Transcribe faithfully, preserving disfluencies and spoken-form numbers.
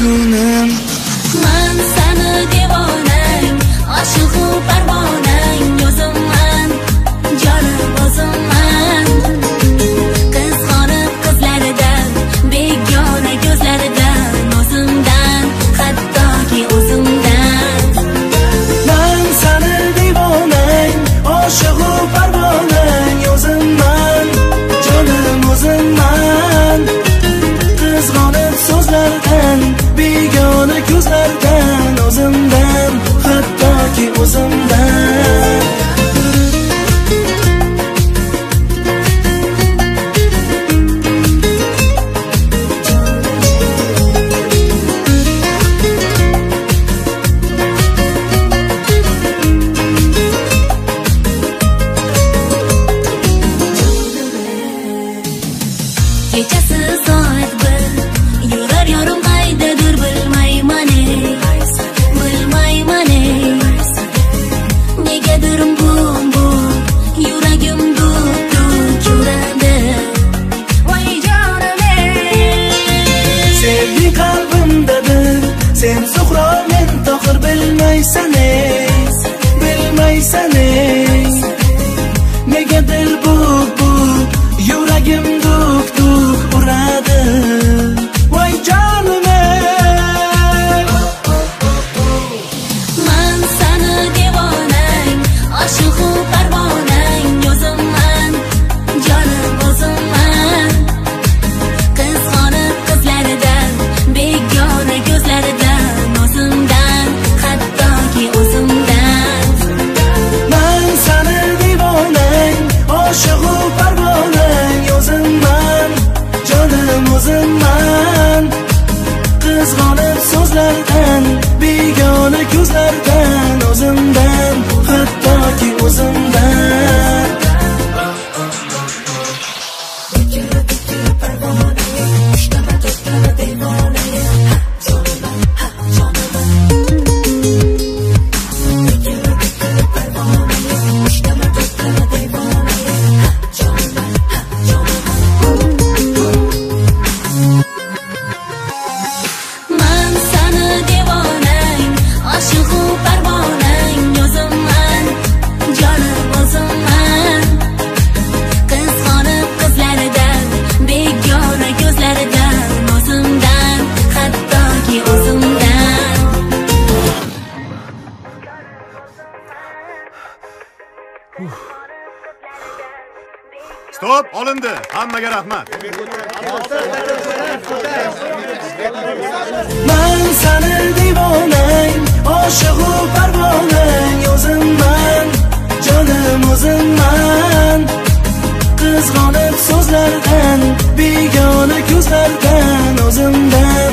kunim. Man seni devonang, oshiqu parvonang, o'zimman, jonim o'zimman. Qizg'onib qizlaridan, begona ko'zlaridan, o'zimdan, hattoki o'zimdan. Man seni devonang, oshiqu parvonang, o'zimman, jonim o'zimman. Qizg'onib so'zlardan, begona ko'zlardan, o'zimdan, hattoki o'zimdan. Kechasi soat bir, yurar yorim qaydadir bilmayman ey, bilmayman ey. Negadir bum bum, yuragim duk duk uradi. Voy jonim ey. Sevgi qalbimdadir, sen Zuhro, men Tohir, bilmaysan ey, bilmaysan ey. Negadir buk buk, yuragim duk duk uradi. Voy jonim ey. Man seni devonang, oshiqu parvonang, o'zimman, jonim o'zimman. Qizg'onib qizlaridan, begona ko'zlaridan, o'zimdan, hattoki o'zimdan. Man seni devonang, oshiqu parvonang, o'zimman, jonim o'zimman. Qizg'onib so'zlardan, begona ko'zlardan, o'zimdan, hattoki o'zimdan. Man seni devonang, oshiqu parvonang, o'zimman, jonim o'zimman. Qizg'onib qizlaridan, begona ko'zlaridan, o'zimdan, hattoki o'zimdan. Stop, olindi. Hammaga rahmat. Man seni devonang, oshiqu parvonang, o'zimman, jonim o'zimman. Qizg'onib so'zlardan, begona ko'zlardan, o'zimdan,